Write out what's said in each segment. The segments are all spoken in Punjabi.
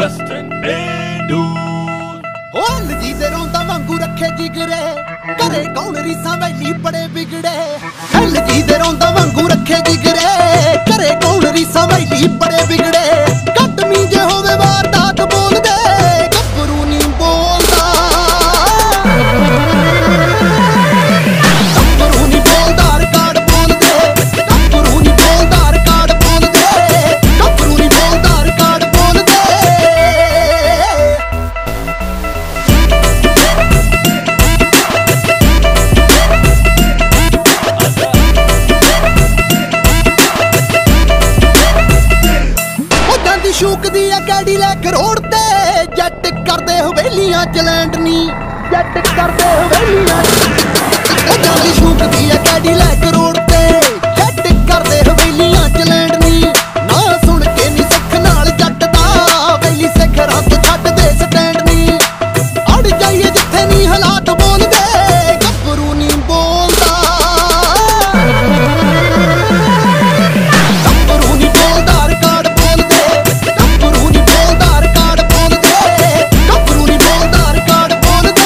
Western News। ਲਜੀ ਦੇ ਰੌਂਦਾ ਵਾਂਗੂ ਰੱਖੇ ਜਿਗਰੇ, ਘਰੇ ਕੌਣ ਰੀਸਾਂ ਵੈਲੀ ਬੜੇ ਵਿਗੜੇ। ਲਜੀ ਦੇ ਰੌਂਦਾ ਵਾਂਗੂ ਰੱਖੇ ਜਿਗਰੇ, ਘਰੇ ਕੌਣ ਰੀਸਾਂ ਵੈਲੀ ਬੜੇ ਵਿਗੜੇ। ਘੱਟ ਮੀ ਜੇ ਹੋਵੇ ਵਾਰਦਾਤ ਬੋਲਦੇ, ਗੱਭਰੂ ਨਹੀਂ ਬੋਲਦਾ। ਗੱਭਰੂ ਨਹੀਂ ਬੋਲਦਾ ਰਿਕਾਰਡ ਬੋਲਦੇ, ਗੱਭਰੂ ਨਹੀਂ ਬੋਲਦਾ ਰਿਕਾਰਡ ਬੋਲਦੇ, ਗੱਭਰੂ ਨਹੀਂ ਬੋਲਦਾ ਰਿਕਾਰਡ ਬੋਲਦੇ। ਸ਼ੂਕਦੀ ਆ ਗਾੜੀ ਲੈ ਕਰੋੜ ਤੇ, ਜੱਟ ਕਰਦੇ ਹਵੇਲੀਆਂ ਚ ਲੈਂਡ ਨੀ, ਜੱਟ ਕਰਦੇ ਹਵੇਲੀਆਂ ਚ। ਜਾਂਦੀ ਸ਼ੂਕਦੀ ਆ ਗਾੜੀ ਲੈ ਕਰੋੜ ਤੇ, ਜੱਟ ਕਰਦੇ ਹਵੇਲੀਆਂ ਚ ਲੈਂਡ ਨੀ। ਨਾ ਸੁਣ ਕੇ ਨੀ ਸਿੱਖ ਨਾਲ ਜੱਟ ਦਾ, ਵੈਲੀ ਸਿੱਖ ਰੱਤ ਛੱਡਦੇ ਸਟੈਂਡ ਨੀ। ਅੜ ਜਾਈਏ ਜਿੱਥੇ ਨੀ ਹਾਲਾਤ ਬੋਲਦੇ, ਗੱਭਰੂ ਨੀ ਬੋਲਦਾ। ਗੱਭਰੂ ਨੀ ਬੋਲਦਾ ਰਿਕਾਰਡ ਬੋਲਦੇ, ਗੱਭਰੂ ਨੀ ਬੋਲਦਾ ਰਿਕਾਰਡ ਬੋਲਦੇ, ਗੱਭਰੂ ਨੀ ਬੋਲਦਾ ਰਿਕਾਰਡ ਬੋਲਦੇ।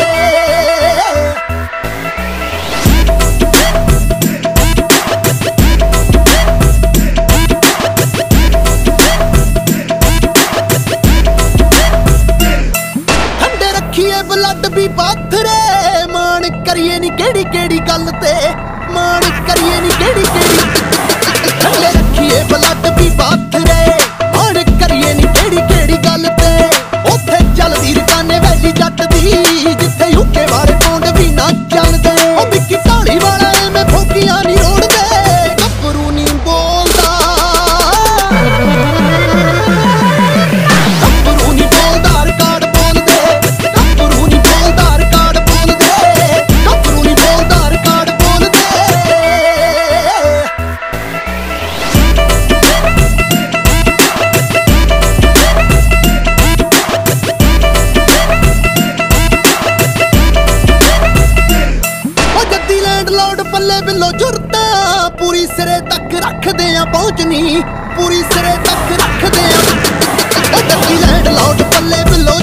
ਠੰਡੇ ਰੱਖੀਏ ਬਲੱਡ ਵੀ ਪਾਥਰੇ, ਮਾਣ ਕਰੀਏ ਨੀ ਕਿਹੜੀ ਕਿਹੜੀ ਗੱਲ ਤੇ, ਮਾਣ ਕਰੀਏ ਨੀ ਕਿਹੜੀ ਕਿਹੜੀ। ਠੰਡੇ ਰੱਖੀਏ ਬਲੱਡ ਵੀ ਪਾਥਰੇ, ਮਾਣ ਕਰੀਏ ਨੀ ਕਿਹੜੀ ਕਿਹੜੀ ਗੱਲ ਤੇ। ਉੱਥੇ ਚੱਲਦੀ ਰਕਾਨੇ ਵੈਲੀ ਜੱਟ ਦੀ, ਜਿੱਥੇ ਯੂਕੇ ਵਾਲੇ ਪੌਂਡ ਵੀ ਨਾ ਚੱਲਦੇ। ਉਹ ਮਿੱਕੀ ਢਾਲੀ ਵਾਲਾ ਐਵੇਂ ਫੋਕੀਆਂ ਨੀ ਰੋੜਦੇ, ਗੱਭਰੂ ਨੀ ਬੋਲਦਾ। ਗੱਭਰੂ ਨੀ ਬੋਲਦਾ ਰਿਕਾਰਡ ਬੋਲਦੇ, ਗੱਭਰੂ ਨੀ ਬੋਲਦਾ ਰਿਕਾਰਡ ਬੋਲਦੇ, ਗੱਭਰੂ ਨੀ ਬੋਲਦਾ ਰਿਕਾਰਡ ਬੋਲਦੇ। ਉਹ ਜੱਦੀ ਲੈਂਡ ਲੋਡ ਪੱਲੇ ਬਿੱਲੋ ਜੁਰਤਾ, ਪੂਰੀ ਸਿਰੇ ਤੱਕ ਰੱਖਦੇ ਆ ਪਹੁੰਚਣੀ, ਪੂਰੀ ਸਿਰੇ ਤੱਕ ਰੱਖਦੇ ਆ। ਉਹ ਜੱਦੀ ਲੈਂਡ ਲੋਡ ਪੱਲੇ ਬਿੱਲੋ